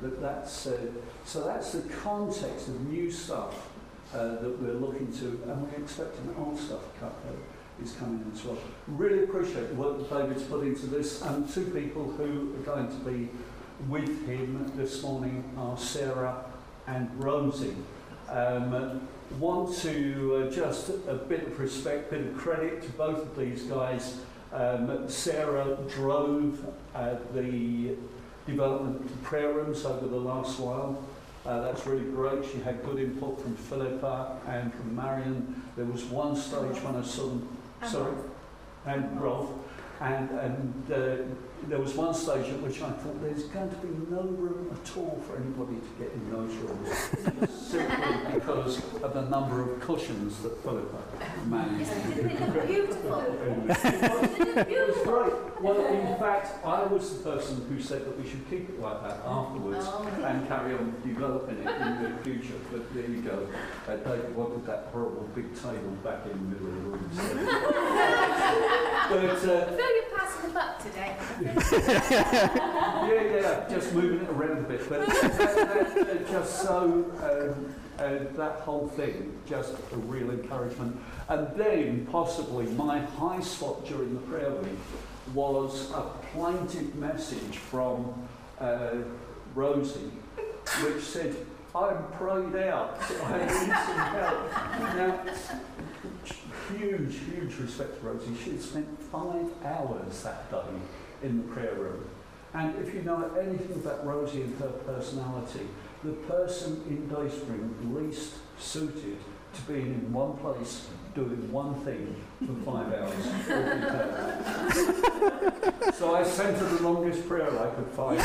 So that's the context of new stuff that we're looking to, and we're expecting old stuff is coming in as well. Really appreciate the work that David's put into this, and two people who are going to be with him this morning are Sarah and Rosie. Want to just a bit of respect, bit of credit to both of these guys. Sarah drove the development of prayer rooms over the last while. That's really great. She had good input from Philippa and from Marion. There was one stage when I saw them, and Rolf, and there was one stage at which I thought there's going to be no room at all for anybody to get in those rooms, simply because of the number of cushions that Philippa managed. Beautiful. It was great. Well, in fact, I was the person who said that we should keep it like that afterwards and carry on developing it in the future. But there you go. David wanted that horrible big table back in the middle of the room. I feel you're passing the buck today. yeah, just moving it around a bit. But just so, that whole thing, just a real encouragement. And then, possibly, my high spot during the prayer week was a plaintive message from Rosie, which said, I'm prayed out, I need some help. Now, huge respect to Rosie. She had spent 5 hours that day in the prayer room. And if you know anything about Rosie and her personality, the person in Dayspring least suited to being in one place doing one thing for 5 hours every day. So I sent her the longest prayer I could find.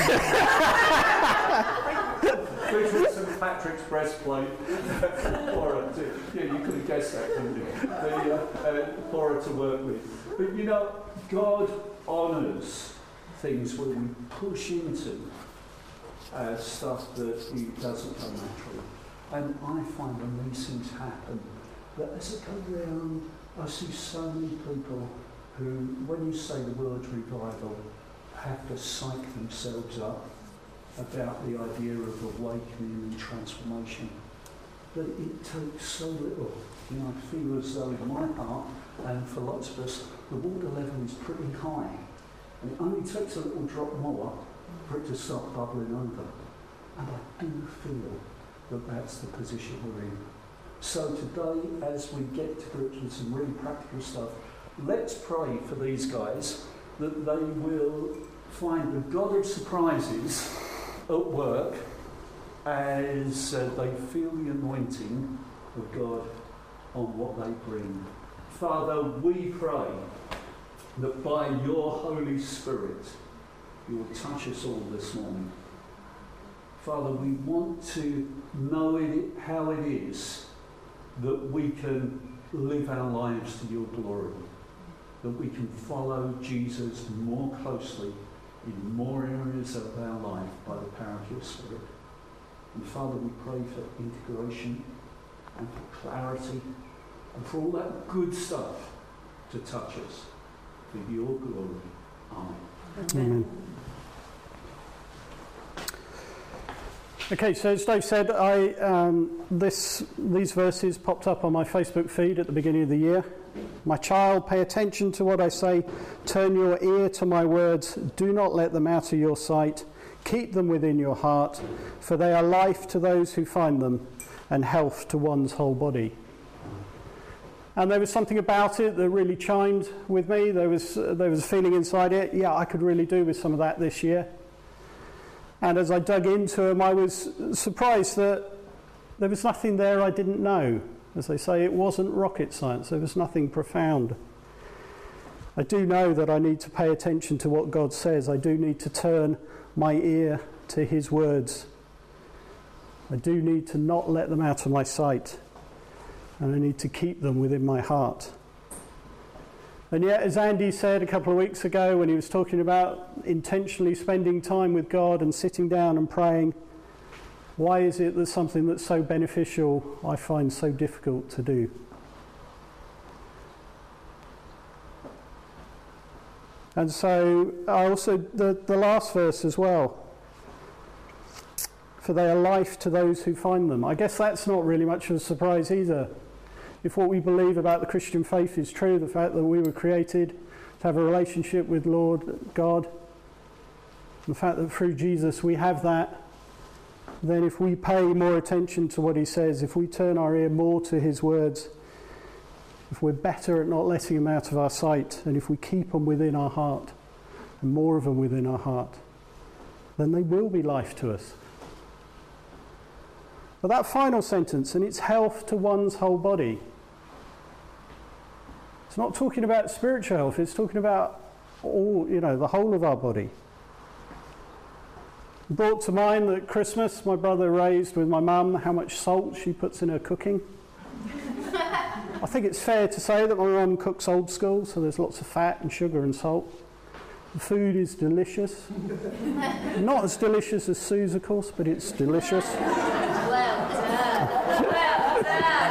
Which was St. Patrick's breastplate for her to, you could have guessed that, couldn't you? For her to work with. But you know, God honours things where we push into stuff that He doesn't come naturally. And I find when these things happen, that as I go around, I see so many people who, when you say the word revival, have to psych themselves up about the idea of awakening and transformation. But it takes so little. You know, I feel as though in my heart, and for lots of us, the water level is pretty high. And it only takes a little drop more for it to start bubbling over. And I do feel that that's the position we're in. So today, as we get to grips with some really practical stuff, let's pray for these guys that they will find the God of surprises at work as they feel the anointing of God on what they bring. Father, we pray that by your Holy Spirit you will touch us all this morning. Father, we want to know how it is that we can live our lives to your glory, that we can follow Jesus more closely in more areas of our life by the power of your Spirit. And Father, we pray for integration and for clarity and for all that good stuff to touch us for your glory. Amen. Amen. Okay, so as Dave said, these verses popped up on my Facebook feed at the beginning of the year. My child, pay attention to what I say. Turn your ear to my words. Do not let them out of your sight. Keep them within your heart, for they are life to those who find them and health to one's whole body. And there was something about it that really chimed with me. There was a feeling inside it, yeah, I could really do with some of that this year. And as I dug into them, I was surprised that there was nothing there I didn't know. As they say, it wasn't rocket science. There was nothing profound. I do know that I need to pay attention to what God says. I do need to turn my ear to his words. I do need to not let them out of my sight. And I need to keep them within my heart. And yet, as Andy said a couple of weeks ago when he was talking about intentionally spending time with God and sitting down and praying, why is it that something that's so beneficial I find so difficult to do? And so I also, the last verse as well, for they are life to those who find them. I guess that's not really much of a surprise either. If what we believe about the Christian faith is true, the fact that we were created to have a relationship with Lord God, the fact that through Jesus we have that, then if we pay more attention to what he says, if we turn our ear more to his words, if we're better at not letting them out of our sight, and if we keep them within our heart, and more of them within our heart, then they will be life to us. But that final sentence, and it's health to one's whole body. It's not talking about spiritual health, it's talking about all, the whole of our body. Brought to mind that at Christmas, my brother raised with my mum how much salt she puts in her cooking. I think it's fair to say that my mum cooks old school, so there's lots of fat and sugar and salt. The food is delicious. Not as delicious as Sue's, of course, but it's delicious. Well done. Well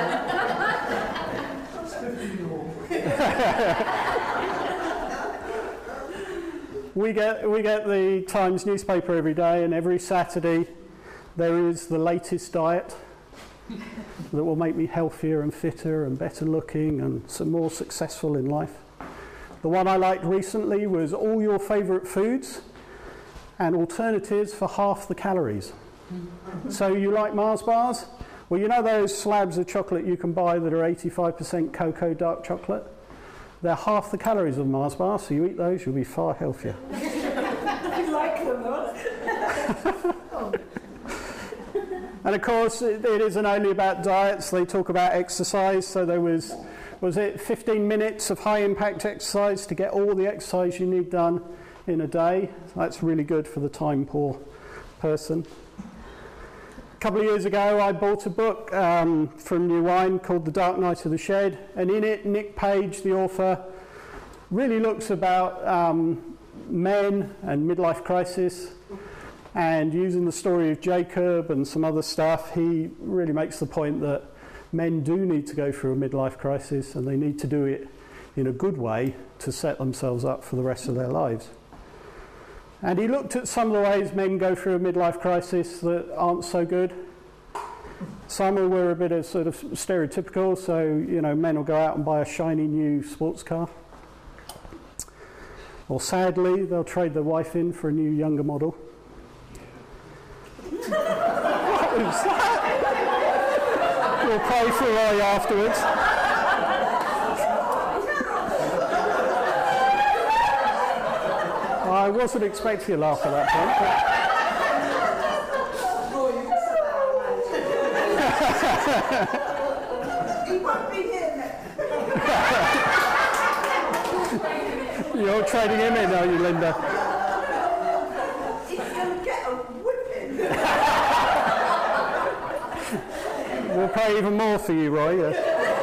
done. We get the Times newspaper every day, and every Saturday there is the latest diet that will make me healthier and fitter and better looking and some more successful in life. The one I liked recently was all your favourite foods and alternatives for half the calories. So you like Mars bars? Well, you know those slabs of chocolate you can buy that are 85% cocoa dark chocolate? They're half the calories of Mars bars, so you eat those, you'll be far healthier. I like them, though. And of course, it isn't only about diets, they talk about exercise. So there was it 15 minutes of high impact exercise to get all the exercise you need done in a day. That's really good for the time poor person. A couple of years ago, I bought a book from New Wine called The Dark Night of the Shed, and in it, Nick Page, the author, really looks about men and midlife crisis, and using the story of Jacob and some other stuff, he really makes the point that men do need to go through a midlife crisis, and they need to do it in a good way to set themselves up for the rest of their lives. And he looked at some of the ways men go through a midlife crisis that aren't so good. Some were a bit of sort of stereotypical, so, men will go out and buy a shiny new sports car. Or sadly, they'll trade their wife in for a new younger model. What was that? We'll pray for Roy afterwards. I wasn't expecting a laugh at that He won't be here next. You're trading him in, are you, Linda? He's going to get a whipping. We'll pay even more for you, Roy. Yes.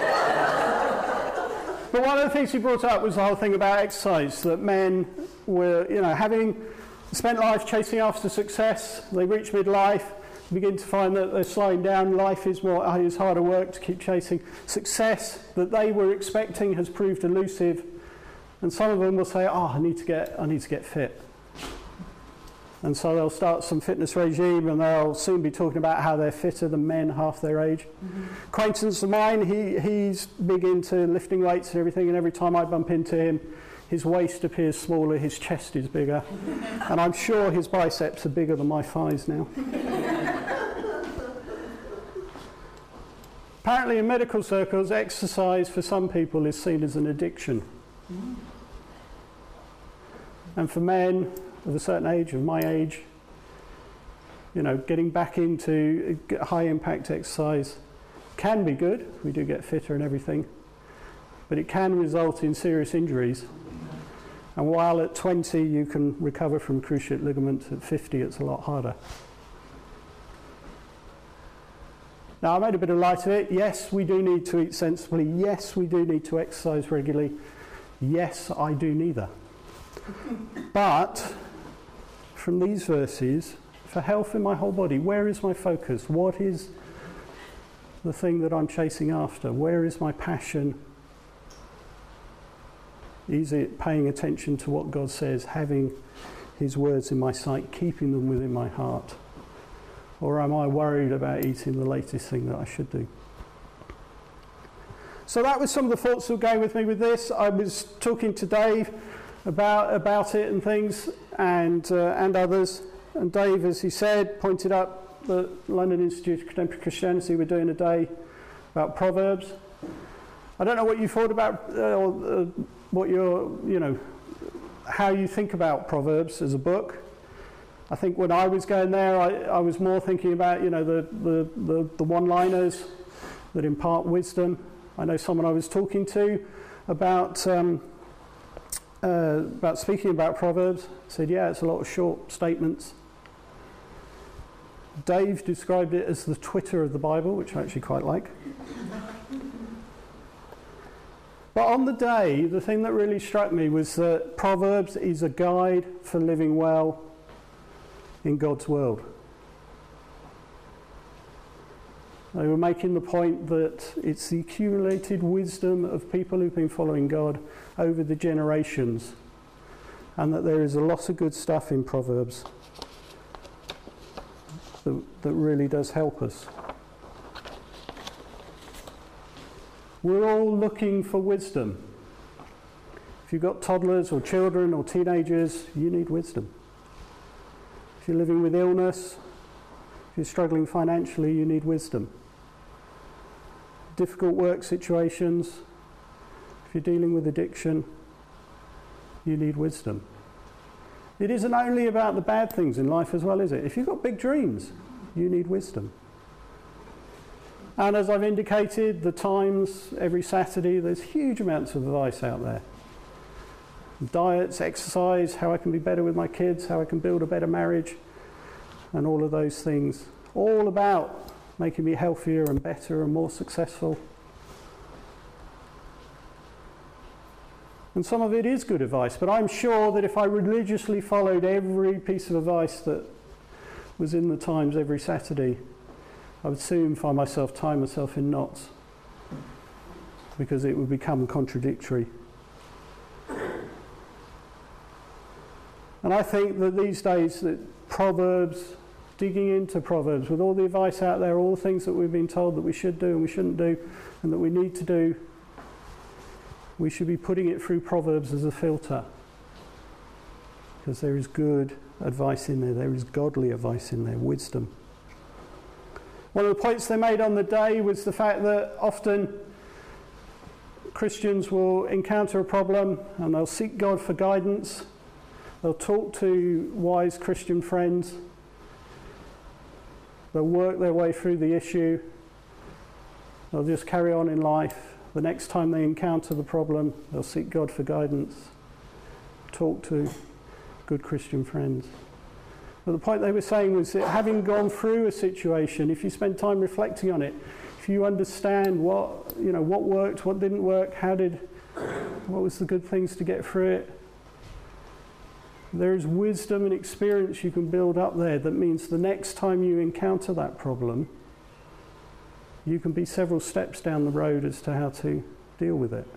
But one of the things he brought up was the whole thing about exercise, that men were, having spent life chasing after success, they reach midlife, begin to find that they're slowing down, life is harder work to keep chasing. Success that they were expecting has proved elusive, and some of them will say, I need to get fit. And so they'll start some fitness regime, and they'll soon be talking about how they're fitter than men half their age. Acquaintance of mine, he's big into lifting weights and everything, and every time I bump into him, his waist appears smaller, his chest is bigger, and I'm sure his biceps are bigger than my thighs now. Apparently in medical circles, exercise for some people is seen as an addiction. And for men of a certain age, of my age, getting back into high impact exercise can be good. We do get fitter and everything, but it can result in serious injuries. And while at 20 you can recover from cruciate ligament, at 50 it's a lot harder. Now, I made a bit of light of it. Yes, we do need to eat sensibly. Yes, we do need to exercise regularly. Yes, I do neither. But from these verses, for health in my whole body, where is my focus? What is the thing that I'm chasing after? Where is my passion? Is it paying attention to what God says, having his words in my sight, keeping them within my heart? Or am I worried about eating the latest thing that I should do? So that was some of the thoughts that were going with me with this. I was talking to Dave about it and things, and others. And Dave, as he said, pointed up the London Institute of Contemporary Christianity were doing a day about Proverbs. I don't know what you thought about, what your, how you think about Proverbs as a book. I think when I was going there, I was more thinking about, the one-liners that impart wisdom. I know someone I was talking to about speaking about Proverbs said, yeah, it's a lot of short statements. Dave described it as the Twitter of the Bible, which I actually quite like. But on the day, the thing that really struck me was that Proverbs is a guide for living well in God's world. They were making the point that it's the accumulated wisdom of people who've been following God over the generations, and that there is a lot of good stuff in Proverbs that really does help us. We're all looking for wisdom. If you've got toddlers or children or teenagers, you need wisdom. If you're living with illness, if you're struggling financially, you need wisdom. Difficult work situations, if you're dealing with addiction, you need wisdom. It isn't only about the bad things in life as well, is it? If you've got big dreams, you need wisdom. And as I've indicated, the Times, every Saturday, there's huge amounts of advice out there. Diets, exercise, how I can be better with my kids, how I can build a better marriage, and all of those things. All about making me healthier and better and more successful. And some of it is good advice, but I'm sure that if I religiously followed every piece of advice that was in the Times every Saturday, I would soon find myself tying myself in knots, because it would become contradictory. And I think that these days that Proverbs, digging into Proverbs with all the advice out there, all the things that we've been told that we should do and we shouldn't do and that we need to do, we should be putting it through Proverbs as a filter, because there is good advice in there, there is godly advice in there, wisdom. One of the points they made on the day was the fact that often Christians will encounter a problem and they'll seek God for guidance, they'll talk to wise Christian friends, they'll work their way through the issue, they'll just carry on in life. The next time they encounter the problem, they'll seek God for guidance, talk to good Christian friends. But the point they were saying was that having gone through a situation, if you spend time reflecting on it, if you understand what worked, what didn't work, what was the good things to get through it, there is wisdom and experience you can build up there that means the next time you encounter that problem, you can be several steps down the road as to how to deal with it.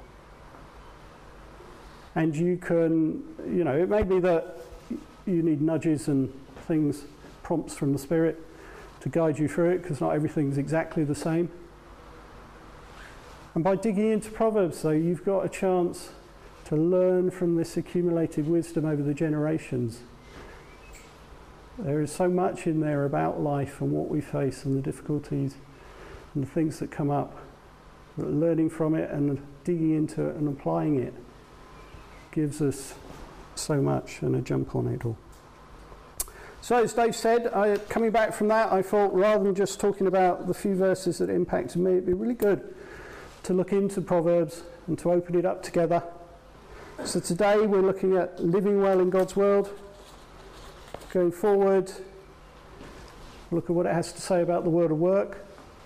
And you can, it may be that you need nudges and things, prompts from the Spirit to guide you through it, because not everything's exactly the same. And by digging into Proverbs, though, you've got a chance to learn from this accumulated wisdom over the generations. There is so much in there about life and what we face and the difficulties and the things that come up. But learning from it and digging into it and applying it gives us so much and a jump on it all. So as Dave said, coming back from that, I thought rather than just talking about the few verses that impacted me, it'd be really good to look into Proverbs and to open it up together. So today we're looking at living well in God's world. Going forward, look at what it has to say about the world of work,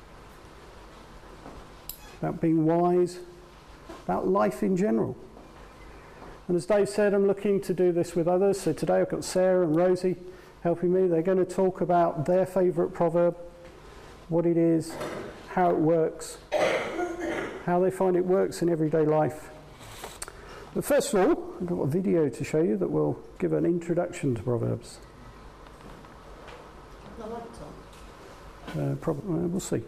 about being wise, about life in general. And as Dave said, I'm looking to do this with others. So today I've got Sarah and Rosie helping me. They're going to talk about their favourite proverb, what it is, how it works, how they find it works in everyday life. But first of all, I've got a video to show you that will give an introduction to Proverbs. the lights on? Probably, we'll see.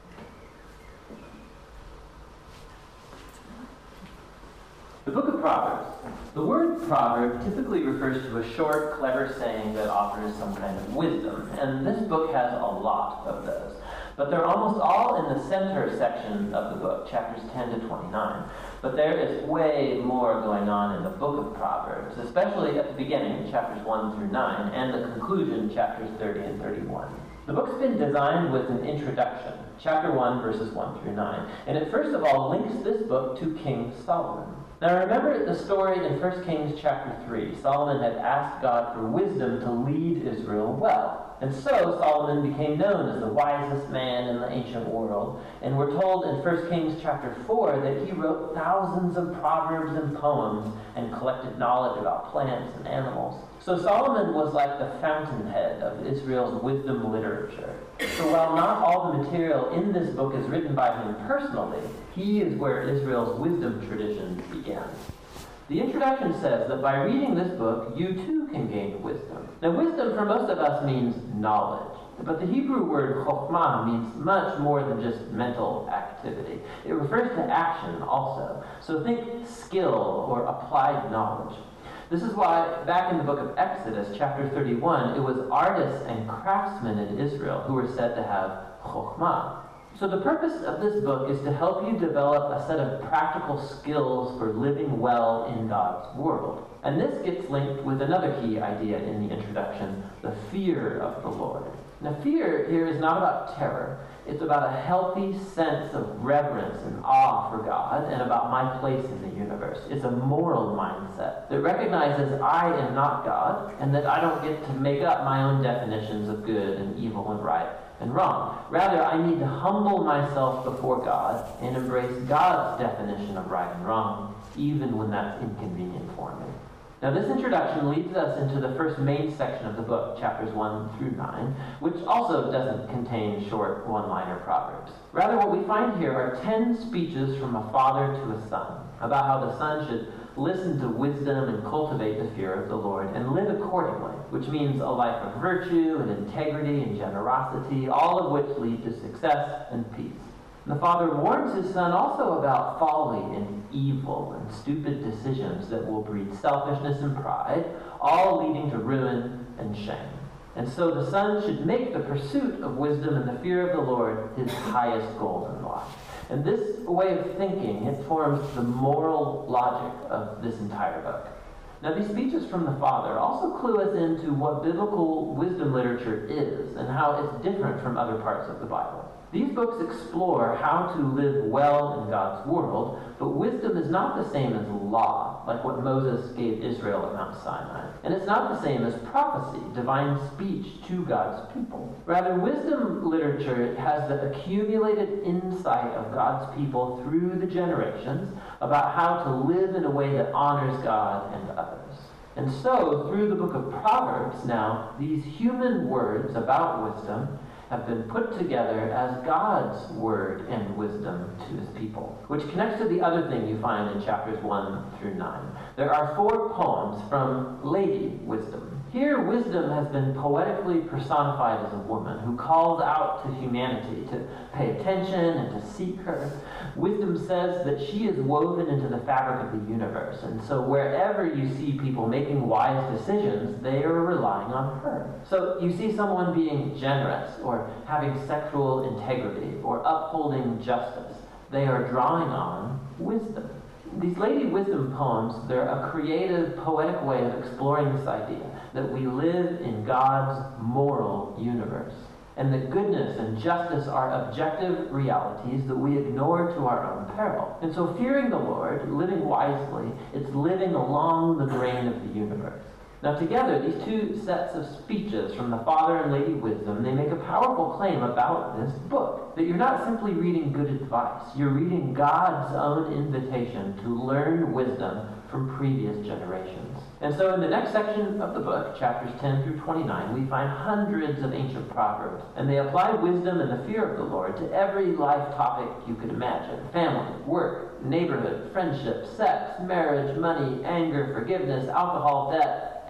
The book of Proverbs. The word proverb typically refers to a short, clever saying that offers some kind of wisdom, and this book has a lot of those. But they're almost all in the center section of the book, chapters 10 to 29. But there is way more going on in the book of Proverbs, especially at the beginning, chapters 1 through 9, and the conclusion, chapters 30 and 31. The book's been designed with an introduction, chapter 1, verses 1 through 9, and it first of all links this book to King Solomon. Now remember the story in 1 Kings chapter 3. Solomon had asked God for wisdom to lead Israel well. And so Solomon became known as the wisest man in the ancient world. And we're told in 1 Kings chapter 4 that he wrote thousands of proverbs and poems and collected knowledge about plants and animals. So Solomon was like the fountainhead of Israel's wisdom literature. So while not all the material in this book is written by him personally, he is where Israel's wisdom tradition began. The introduction says that by reading this book, you too can gain wisdom. Now, wisdom for most of us means knowledge, but the Hebrew word chokhmah means much more than just mental activity. It refers to action also. So think skill or applied knowledge. This is why back in the book of Exodus, chapter 31, it was artists and craftsmen in Israel who were said to have chokhmah. So the purpose of this book is to help you develop a set of practical skills for living well in God's world. And this gets linked with another key idea in the introduction, the fear of the Lord. Now, fear here is not about terror. It's about a healthy sense of reverence and awe for God and about my place in the universe. It's a moral mindset that recognizes I am not God and that I don't get to make up my own definitions of good and evil and right and wrong. Rather, I need to humble myself before God and embrace God's definition of right and wrong, even when that's inconvenient for me. Now, this introduction leads us into the first main section of the book, chapters 1 through 9, which also doesn't contain short one-liner proverbs. Rather, what we find here are 10 speeches from a father to a son about how the son should listen to wisdom and cultivate the fear of the Lord and live accordingly, which means a life of virtue and integrity and generosity, all of which lead to success and peace. The father warns his son also about folly and evil and stupid decisions that will breed selfishness and pride, all leading to ruin and shame. And so the son should make the pursuit of wisdom and the fear of the Lord his highest goal in life. And this way of thinking, it forms the moral logic of this entire book. Now, these speeches from the father also clue us into what biblical wisdom literature is and how it's different from other parts of the Bible. These books explore how to live well in God's world, but wisdom is not the same as law, like what Moses gave Israel at Mount Sinai. And it's not the same as prophecy, divine speech to God's people. Rather, wisdom literature has the accumulated insight of God's people through the generations about how to live in a way that honors God and others. And so, through the book of Proverbs now, these human words about wisdom have been put together as God's word and wisdom to his people, which connects to the other thing you find in chapters 1 through 9. There are 4 poems from Lady Wisdom. Here, wisdom has been poetically personified as a woman who calls out to humanity to pay attention and to seek her. Wisdom says that she is woven into the fabric of the universe, and so wherever you see people making wise decisions, they are relying on her. So you see someone being generous or having sexual integrity or upholding justice. They are drawing on wisdom. These Lady Wisdom poems, they're a creative, poetic way of exploring this idea that we live in God's moral universe, and that goodness and justice are objective realities that we ignore to our own peril. And so fearing the Lord, living wisely, it's living along the grain of the universe. Now together, these 2 sets of speeches from the Father and Lady Wisdom, they make a powerful claim about this book. That you're not simply reading good advice. You're reading God's own invitation to learn wisdom from previous generations. And so in the next section of the book, chapters 10 through 29, we find hundreds of ancient proverbs. And they apply wisdom and the fear of the Lord to every life topic you could imagine. Family, work, neighborhood, friendship, sex, marriage, money, anger, forgiveness, alcohol, debt,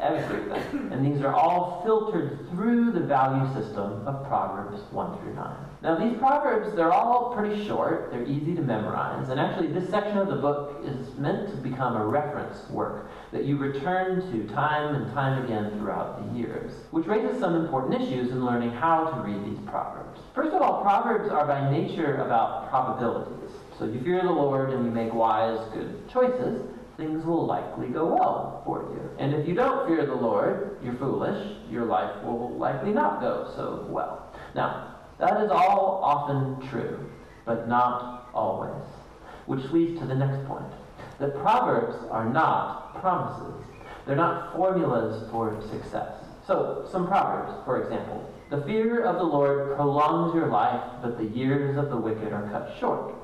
everything. And these are all filtered through the value system of Proverbs 1 through 9. Now these Proverbs, they're all pretty short, they're easy to memorize, and actually this section of the book is meant to become a reference work that you return to time and time again throughout the years, which raises some important issues in learning how to read these Proverbs. First of all, Proverbs are by nature about probabilities. So if you fear the Lord and you make wise, good choices, things will likely go well for you. And if you don't fear the Lord, you're foolish, your life will likely not go so well. Now, that is all often true, but not always. Which leads to the next point, that Proverbs are not promises. They're not formulas for success. So, some Proverbs, for example, the fear of the Lord prolongs your life, but the years of the wicked are cut short.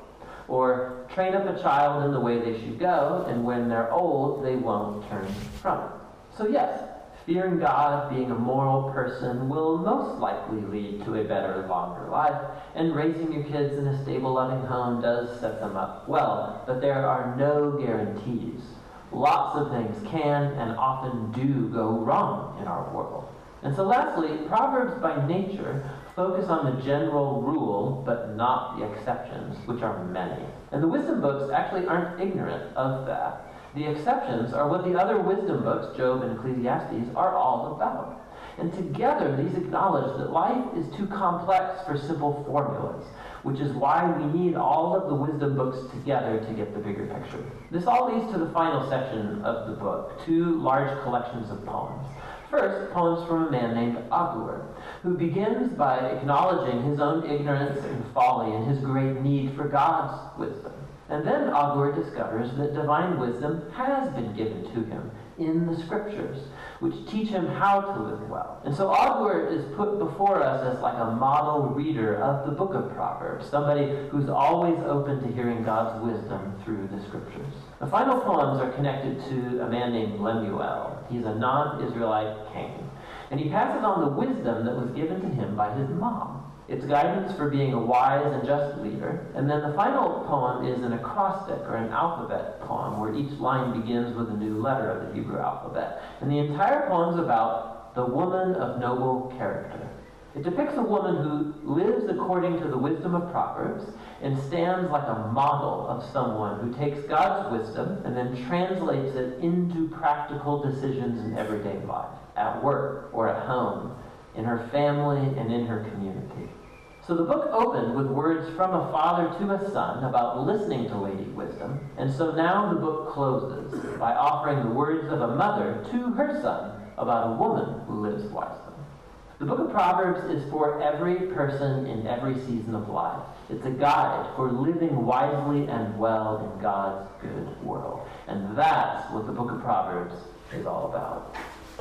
Or, train up a child in the way they should go, and when they're old, they won't turn from it. So yes, fearing God, being a moral person, will most likely lead to a better, longer life, and raising your kids in a stable, loving home does set them up well, but there are no guarantees. Lots of things can and often do go wrong in our world. And so lastly, Proverbs by nature focus on the general rule, but not the exceptions, which are many. And the wisdom books actually aren't ignorant of that. The exceptions are what the other wisdom books, Job and Ecclesiastes, are all about. And together, these acknowledge that life is too complex for simple formulas, which is why we need all of the wisdom books together to get the bigger picture. This all leads to the final section of the book, 2 large collections of poems. First, poems from a man named Agur, who begins by acknowledging his own ignorance and folly and his great need for God's wisdom. And then Agur discovers that divine wisdom has been given to him in the scriptures, which teach him how to live well. And so Agur is put before us as like a model reader of the book of Proverbs, somebody who's always open to hearing God's wisdom through the scriptures. The final poems are connected to a man named Lemuel. He's a non-Israelite king, and he passes on the wisdom that was given to him by his mom. It's guidance for being a wise and just leader. And then the final poem is an acrostic or an alphabet poem where each line begins with a new letter of the Hebrew alphabet. And the entire poem is about the woman of noble character. It depicts a woman who lives according to the wisdom of Proverbs and stands like a model of someone who takes God's wisdom and then translates it into practical decisions in everyday life, at work or at home, in her family and in her community. So the book opened with words from a father to a son about listening to Lady Wisdom, and so now the book closes by offering the words of a mother to her son about a woman who lives wisely. The book of Proverbs is for every person in every season of life. It's a guide for living wisely and well in God's good world. And that's what the book of Proverbs is all about.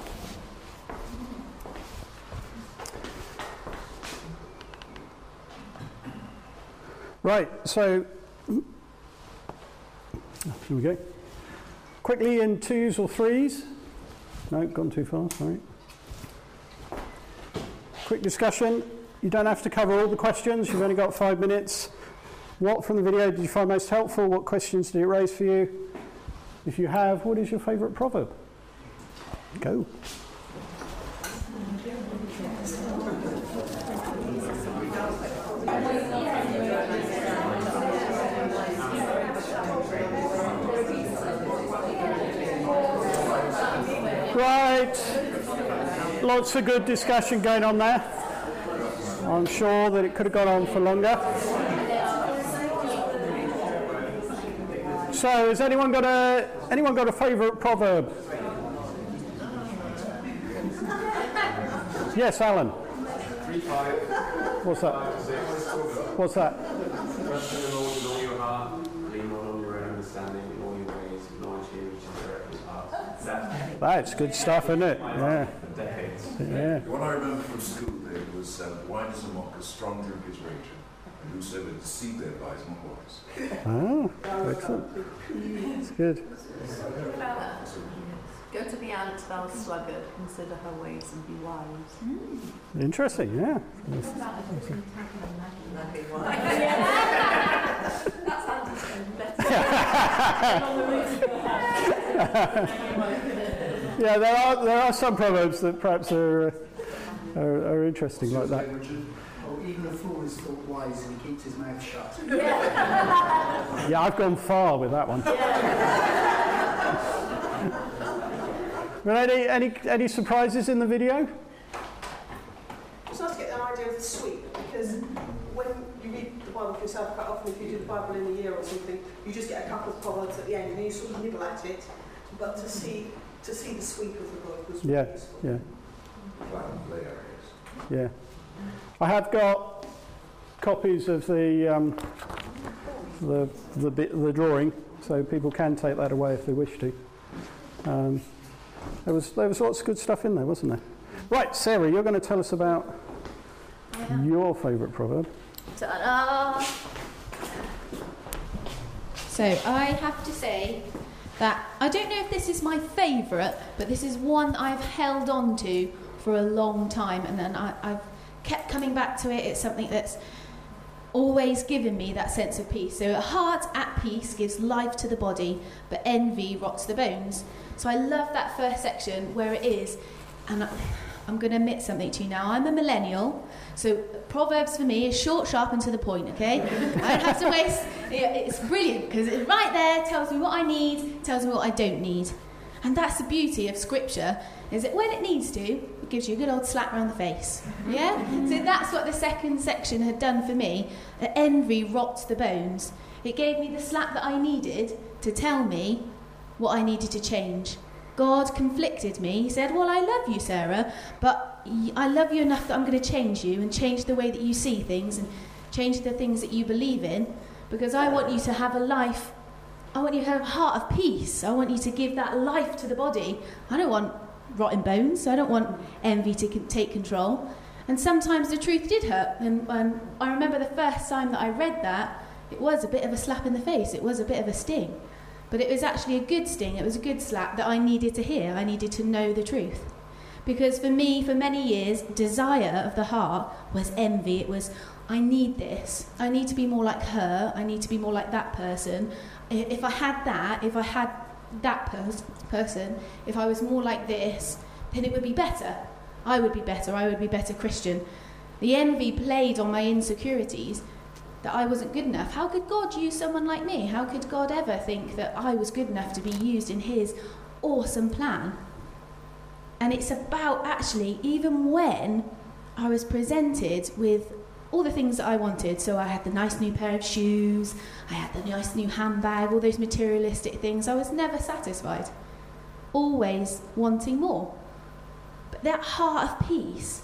Right, so here we go. Quickly in 2s or 3s. No, gone too far, sorry. Quick discussion. You don't have to cover all the questions. You've only got 5 minutes. What from the video did you find most helpful? What questions did it raise for you? If you have, what is your favourite proverb? Go. Right, lots of good discussion going on there. I'm sure that it could have gone on for longer. So, has anyone got a favourite proverb? Yes, Alan. 3-5. What's that? What's that? Trust in the Lord with all your heart, lean not on your own understanding in all your ways, acknowledge him which is direct his path. That's good stuff, isn't it? Yeah. For decades. Yeah. What I remember from school there was wine is a mocker, strong drink is rage, and whosoever deceives thereby is not wise. Oh, excellent. That's good. Go to the ant, thou sluggard, consider her ways and be wise. Interesting, yeah. That sounds better. Yeah, there are some proverbs that perhaps are interesting like that. Oh, even a fool is thought wise and he keeps his mouth shut. Yeah, I've gone far with that one. But any surprises in the video? It's nice to get an idea of the sweep, because when you read the Bible for yourself, quite often if you do the Bible in a year or something, you just get a couple of proverbs at the end and you sort of nibble at it. But to see the sweep of the book was really useful. Yeah. I have got copies of the drawing, so people can take that away if they wish to. There was lots of good stuff in there, wasn't there? Right, Sarah, you're going to tell us about your favourite proverb. Ta-da! So I have to say that I don't know if this is my favourite, but this is one I've held on to for a long time, and then I've kept coming back to it. It's something that's always given me that sense of peace. So a heart at peace gives life to the body, but envy rots the bones. So I love that first section where it is, and I'm going to admit something to you now. I'm a millennial, so Proverbs for me is short, sharp and to the point, okay? I don't have to waste. It's brilliant because it's right there, tells me what I need, tells me what I don't need. And that's the beauty of Scripture, is that when it needs to, it gives you a good old slap around the face. Yeah? So that's what the second section had done for me. That envy rots the bones. It gave me the slap that I needed to tell me what I needed to change. God conflicted me. He said, well, I love you, Sarah, but I love you enough that I'm going to change you and change the way that you see things and change the things that you believe in, because I want you to have a life. I want you to have a heart of peace. I want you to give that life to the body. I don't want rotten bones. I don't want envy to take control. And sometimes the truth did hurt. And I remember the first time that I read that, it was a bit of a slap in the face. It was a bit of a sting. But it was actually a good sting. It was a good slap that I needed to hear. I needed to know the truth. Because for me, for many years, desire of the heart was envy. It was, I need this. I need to be more like her. I need to be more like that person. If I had that person, if I was more like this, then it would be better. I would be better. I would be better Christian. The envy played on my insecurities, that I wasn't good enough. How could God use someone like me? How could God ever think that I was good enough to be used in his awesome plan? And it's about actually, even when I was presented with all the things that I wanted, so I had the nice new pair of shoes, I had the nice new handbag, all those materialistic things, I was never satisfied. Always wanting more. But that heart of peace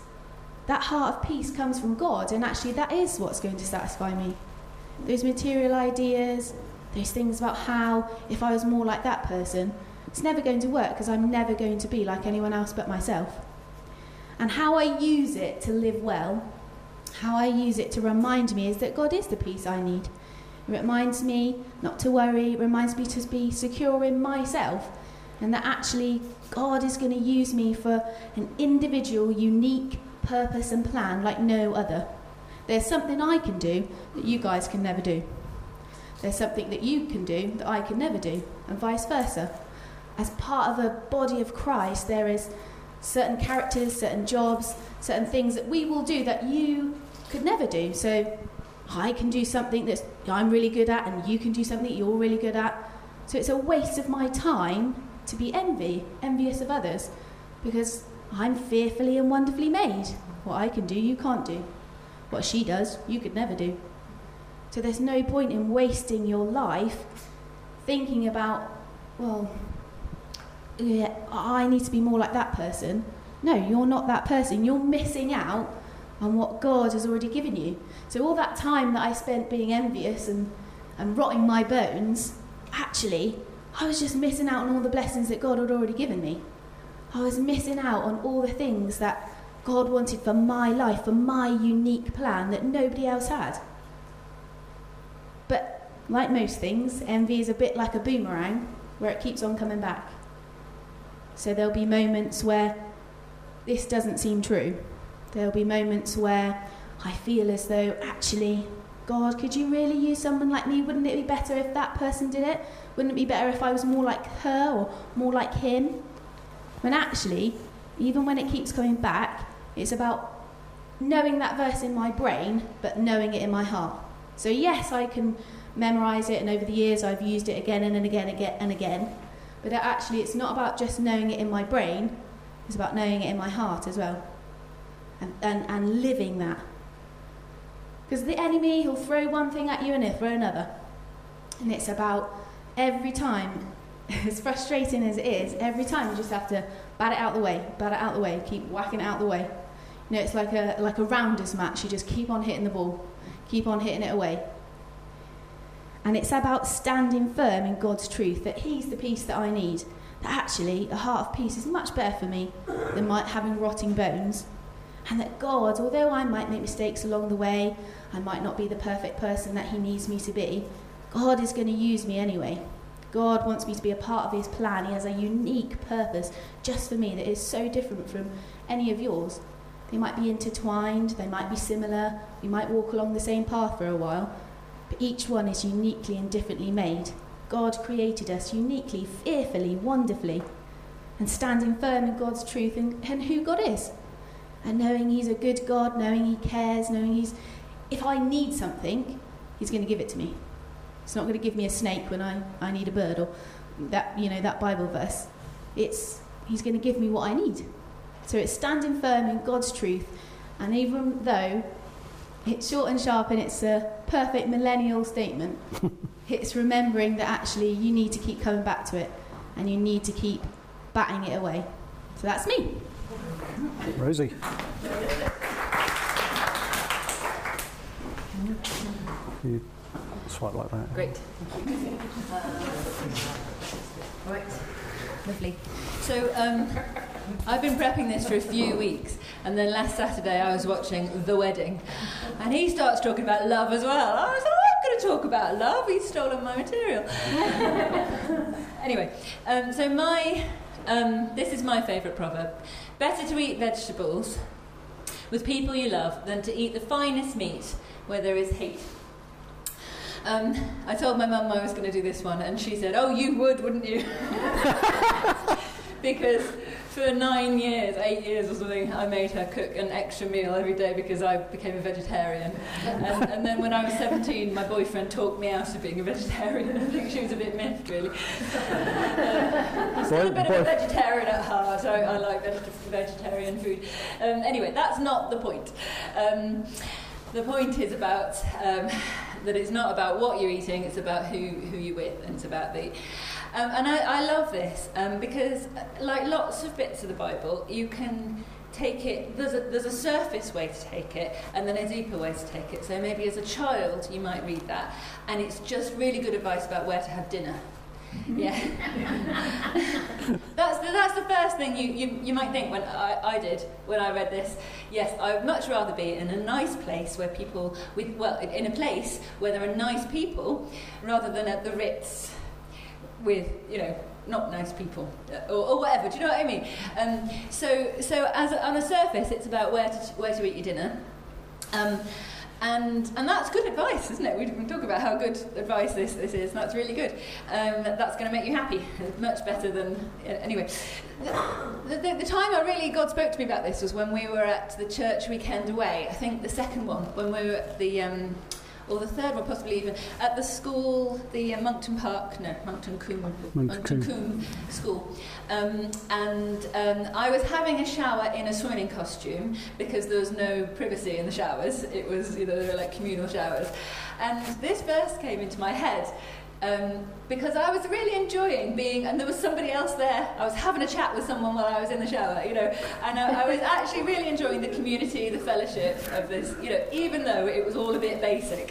comes from God, and actually that is what's going to satisfy me. Those material ideas, those things about how, if I was more like that person, it's never going to work, because I'm never going to be like anyone else but myself. And how I use it to live well, how I use it to remind me, is that God is the peace I need. It reminds me not to worry, it reminds me to be secure in myself, and that actually God is going to use me for an individual, unique purpose and plan like no other. There's something I can do that you guys can never do. There's something that you can do that I can never do, and vice versa. As part of a body of Christ, there is certain characters, certain jobs, certain things that we will do that you could never do. So I can do something that I'm really good at, and you can do something that you're really good at. So it's a waste of my time to be envious of others, because I'm fearfully and wonderfully made. What I can do, you can't do. What she does, you could never do. So there's no point in wasting your life thinking about, well, yeah, I need to be more like that person. No, you're not that person. You're missing out on what God has already given you. So all that time that I spent being envious and rotting my bones, actually, I was just missing out on all the blessings that God had already given me. I was missing out on all the things that God wanted for my life, for my unique plan that nobody else had. But like most things, envy is a bit like a boomerang, where it keeps on coming back. So there'll be moments where this doesn't seem true. There'll be moments where I feel as though, actually, God, could you really use someone like me? Wouldn't it be better if that person did it? Wouldn't it be better if I was more like her or more like him? When actually, even when it keeps coming back, it's about knowing that verse in my brain, but knowing it in my heart. So yes, I can memorise it, and over the years I've used it again and again and again. But actually, it's not about just knowing it in my brain, it's about knowing it in my heart as well. And living that. Because the enemy, he'll throw one thing at you and he'll throw another. And it's about every time, as frustrating as it is, every time you just have to bat it out the way, keep whacking it out the way. You know, it's like a rounders match. You just keep on hitting the ball, keep on hitting it away. And it's about standing firm in God's truth, that he's the peace that I need. That actually, a heart of peace is much better for me than having rotting bones. And that God, although I might make mistakes along the way, I might not be the perfect person that he needs me to be, God is going to use me anyway. God wants me to be a part of his plan. He has a unique purpose just for me that is so different from any of yours. They might be intertwined, they might be similar, we might walk along the same path for a while, but each one is uniquely and differently made. God created us uniquely, fearfully, wonderfully, and standing firm in God's truth and who God is. And knowing he's a good God, knowing he cares, knowing if I need something, he's going to give it to me. He's not going to give me a snake when I need a bird, or that Bible verse. He's going to give me what I need. So it's standing firm in God's truth, and even though it's short and sharp and it's a perfect millennial statement, it's remembering that actually you need to keep coming back to it, and you need to keep batting it away. So that's me. Rosie. You swipe like that. Great. Right. Lovely. So I've been prepping this for a few weeks, and then last Saturday I was watching The Wedding, and he starts talking about love as well. I was like, I'm going to talk about love. He's stolen my material. Anyway, so this is my favourite proverb. Better to eat vegetables with people you love than to eat the finest meat where there is hate. I told my mum I was going to do this one, and she said, oh, you would, wouldn't you? Because for 8 years or something, I made her cook an extra meal every day because I became a vegetarian. And then when I was 17, my boyfriend talked me out of being a vegetarian. I think she was a bit miffed, really. Still a bit of a vegetarian at heart. I like vegetarian food. Anyway, that's not the point. The point is about that it's not about what you're eating, it's about who you're with, and it's about the... and I love this because, like lots of bits of the Bible, you can take it, there's a surface way to take it, and then a deeper way to take it. So maybe as a child you might read that, and it's just really good advice about where to have dinner. Yeah. That's the first thing you might think when I did when I read this. Yes, I would much rather be in a nice place where people in a place where there are nice people rather than at the Ritz with not nice people or whatever. Do you know what I mean? So as on a surface, it's about where to eat your dinner. And that's good advice, isn't it? We talk about how good advice this is. That's really good. That's going to make you happy. Much better than... Anyway, the time God spoke to me about this was when we were at the church weekend away. I think the second one, when we were at the... or the third one, possibly even, at the school, the Moncton Combe School. And I was having a shower in a swimming costume because there was no privacy in the showers. It was, they were like communal showers. And this verse came into my head because I was really enjoying being, and there was somebody else there. I was having a chat with someone while I was in the shower, and I was actually really enjoying the community, the fellowship of this, even though it was all a bit basic.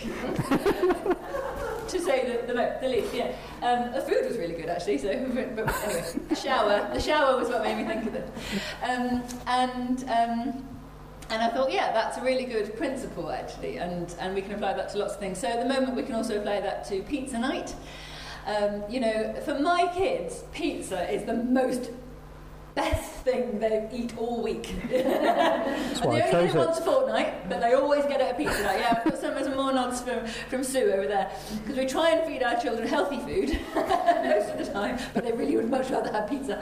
To say the least, the food was really good actually. So, but anyway, the shower was what made me think of it. And I thought, that's a really good principle actually, and we can apply that to lots of things. So at the moment we can also apply that to pizza night. For my kids, pizza is the most best thing they eat all week. That's And why they I only chose get it it. once a fortnight, but they always get it at pizza night. Yeah, I've got some more nods from Sue over there. Because we try and feed our children healthy food most of the time, but they really would much rather have pizza.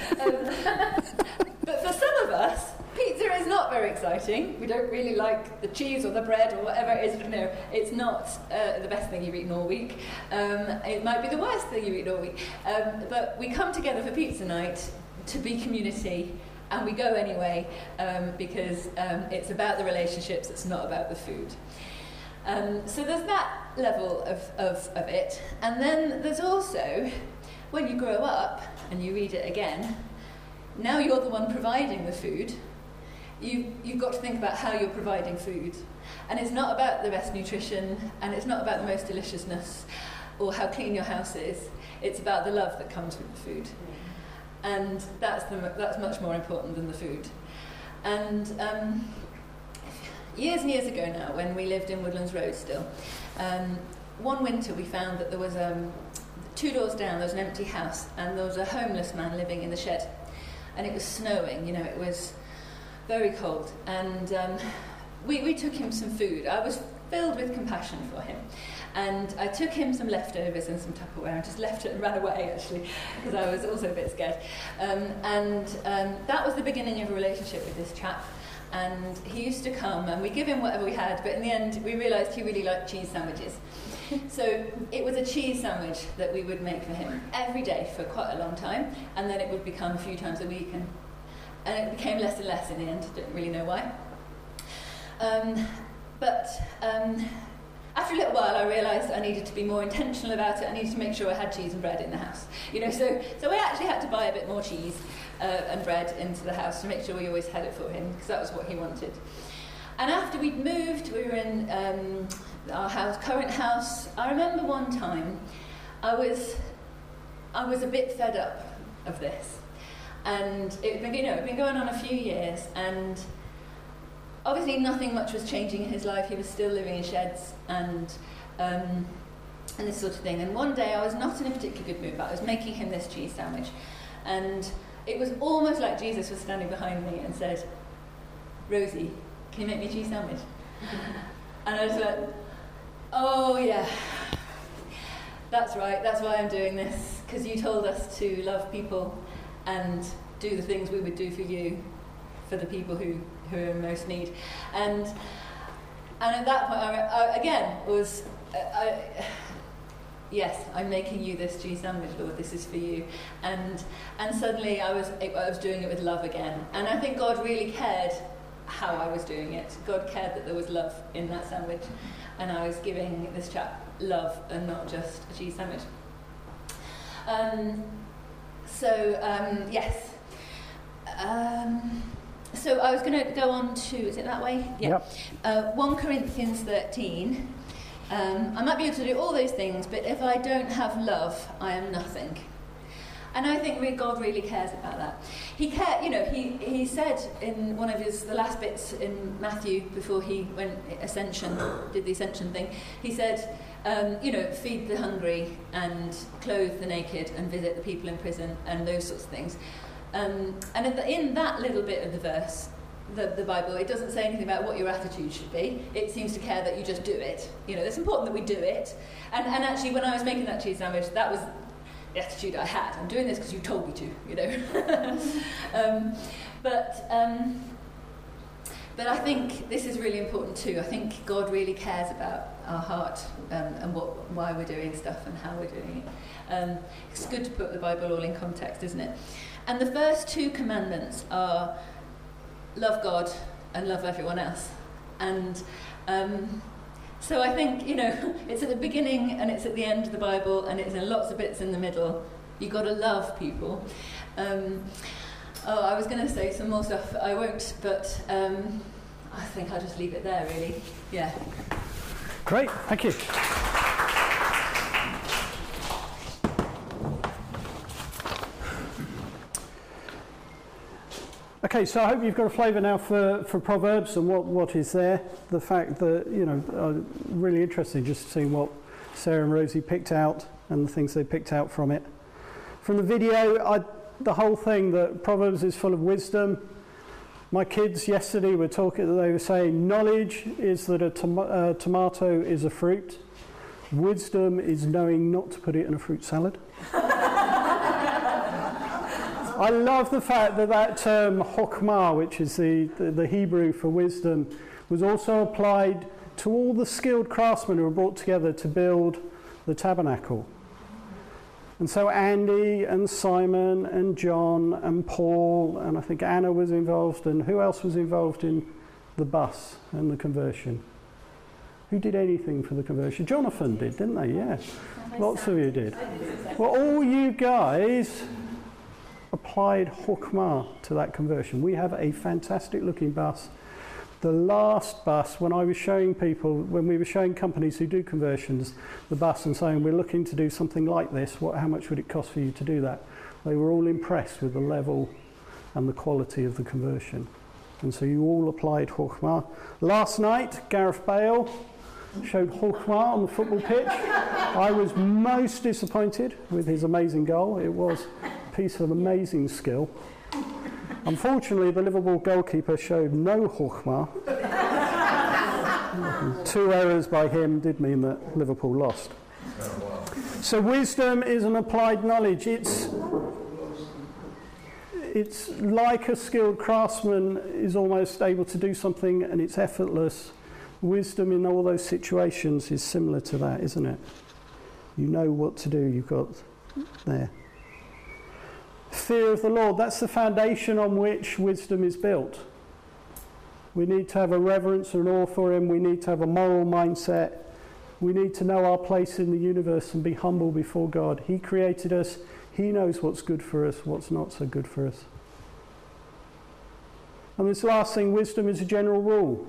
But for some of us, pizza is not very exciting. We don't really like the cheese or the bread or whatever it is. No, it's not the best thing you've eaten all week. It might be the worst thing you've eaten all week. But we come together for pizza night to be community, and we go anyway because it's about the relationships, it's not about the food. So there's that level of it. And then there's also, when you grow up and you read it again, now you're the one providing the food. You've got to think about how you're providing food. And it's not about the best nutrition, and it's not about the most deliciousness or how clean your house is. It's about the love that comes with the food. And that's much more important than the food. And years and years ago now, when we lived in Woodlands Road still, one winter we found that there was 2 doors down, there was an empty house, and there was a homeless man living in the shed. And it was snowing, you know, it was very cold. And we took him some food. I was filled with compassion for him. And I took him some leftovers and some Tupperware and just left it and ran away, actually, because I was also a bit scared. That was the beginning of a relationship with this chap. And he used to come, and we'd give him whatever we had, but in the end, we realised he really liked cheese sandwiches. So it was a cheese sandwich that we would make for him every day for quite a long time, and then it would become a few times a week, and it became less and less in the end. Don't really know why. After a little while, I realised I needed to be more intentional about it. I needed to make sure I had cheese and bread in the house. You know, so we actually had to buy a bit more cheese and bread into the house to make sure we always had it for him, because that was what he wanted. And after we'd moved, we were in our current house. I remember one time I was a bit fed up of this, and it'd been going on a few years, and obviously nothing much was changing in his life. He was still living in sheds and this sort of thing. And one day I was not in a particularly good mood, but I was making him this cheese sandwich, and it was almost like Jesus was standing behind me and said, "Rosie, can you make me a cheese sandwich?" And I was like, "Oh yeah, that's right, that's why I'm doing this, because you told us to love people and do the things we would do for you, for the people who are in most need." And at that point, I again was, yes, I'm making you this cheese sandwich, Lord, this is for you. And suddenly I was doing it with love again. And I think God really cared how I was doing it. God cared that there was love in that sandwich, and I was giving this chap love and not just a cheese sandwich. Yes. So I was going to go on to, is it that way? Yeah. Yep. 1 Corinthians 13. I might be able to do all those things, but if I don't have love, I am nothing. And I think God really cares about that. He said in one of the last bits in Matthew before he did the ascension thing, he said, feed the hungry and clothe the naked and visit the people in prison and those sorts of things. And in that little bit of the verse, the Bible, it doesn't say anything about what your attitude should be. It seems to care that you just do it. You know, it's important that we do it. And actually, when I was making that cheese sandwich, that was the attitude I had. I'm doing this because you told me to, you know. But I think this is really important too. I think God really cares about our heart and why we're doing stuff and how we're doing it. It's good to put the Bible all in context, isn't it? And the first 2 commandments are love God and love everyone else. And so I think, it's at the beginning and it's at the end of the Bible, and it's in lots of bits in the middle. You've got to love people. I was going to say some more stuff. I won't, but I think I'll just leave it there, really. Yeah. Great, thank you. Okay, so I hope you've got a flavour now for Proverbs and what is there. The fact that, really interesting just to see what Sarah and Rosie picked out and the things they picked out from it. From the video, the whole thing that Proverbs is full of wisdom. My kids yesterday were talking, they were saying knowledge is that a tomato is a fruit. Wisdom is knowing not to put it in a fruit salad. I love the fact that that term chokhmah, which is the Hebrew for wisdom, was also applied to all the skilled craftsmen who were brought together to build the tabernacle. And so Andy and Simon and John and Paul, and I think Anna was involved, and who else was involved in the bus and the conversion? Who did anything for the conversion? Jonathan did, didn't they? Yeah. Lots of you did. Well, all you guys applied chokhmah to that conversion. We have a fantastic looking bus. The last bus, when I was showing people, when we were showing companies who do conversions, the bus and saying, we're looking to do something like this, how much would it cost for you to do that? They were all impressed with the level and the quality of the conversion. And so you all applied chokhmah. Last night, Gareth Bale showed chokhmah on the football pitch. I was most disappointed with his amazing goal. It was a piece of amazing skill. Unfortunately, the Liverpool goalkeeper showed no chokhmah. 2 errors by him did mean that Liverpool lost. So wisdom is an applied knowledge. It's like a skilled craftsman is almost able to do something and it's effortless. Wisdom in all those situations is similar to that, isn't it? You know what to do, you've got there. Fear of the Lord, that's the foundation on which wisdom is built. We need to have a reverence and awe for him. We need to have a moral mindset. We need to know our place in the universe and be humble before God. He created us. He knows what's good for us, what's not so good for us. And this last thing, wisdom is a general rule.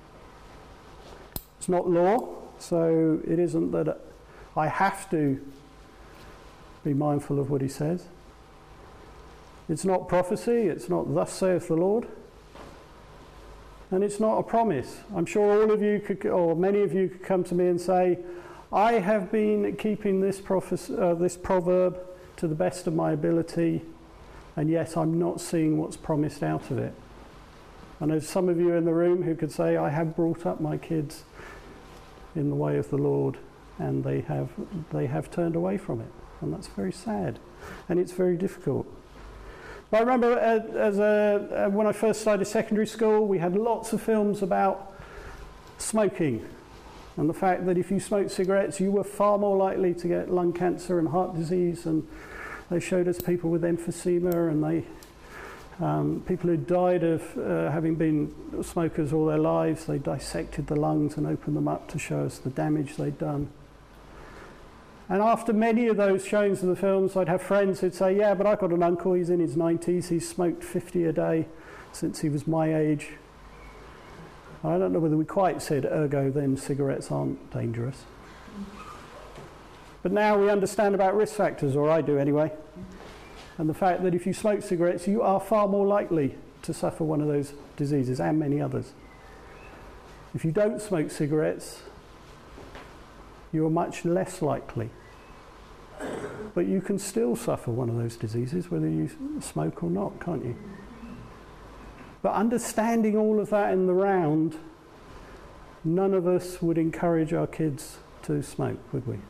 It's not law, so it isn't that I have to be mindful of what he says. It's not prophecy, it's not thus saith the Lord. And it's not a promise. I'm sure all of you could, or many of you could come to me and say, I have been keeping this proverb to the best of my ability, and yet I'm not seeing what's promised out of it. And there's some of you in the room who could say, I have brought up my kids in the way of the Lord, and they have turned away from it. And that's very sad, and it's very difficult. I remember when I first started secondary school, we had lots of films about smoking and the fact that if you smoked cigarettes, you were far more likely to get lung cancer and heart disease. And they showed us people with emphysema and people who died of having been smokers all their lives. They dissected the lungs and opened them up to show us the damage they'd done. And after many of those showings of the films, I'd have friends who'd say, yeah, but I've got an uncle, he's in his 90s, he's smoked 50 a day since he was my age. I don't know whether we quite said, ergo, then cigarettes aren't dangerous. But now we understand about risk factors, or I do anyway, and the fact that if you smoke cigarettes, you are far more likely to suffer one of those diseases, and many others. If you don't smoke cigarettes, you are much less likely. But you can still suffer one of those diseases, whether you smoke or not, can't you? But understanding all of that in the round, none of us would encourage our kids to smoke, would we?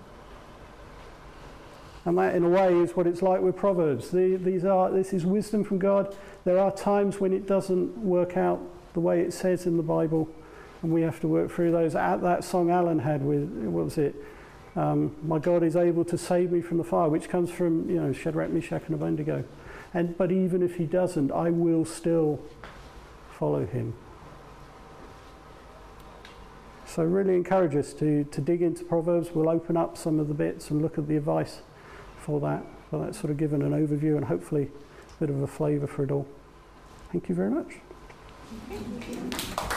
And that, in a way, is what it's like with Proverbs. This is wisdom from God. There are times when it doesn't work out the way it says in the Bible, and we have to work through those. That song Alan had with, what was it? My God is able to save me from the fire, which comes from, Shadrach, Meshach, and Abednego. But even if he doesn't, I will still follow him. So really encourage us to dig into Proverbs. We'll open up some of the bits and look at the advice for that. But that's sort of given an overview and hopefully a bit of a flavour for it all. Thank you very much.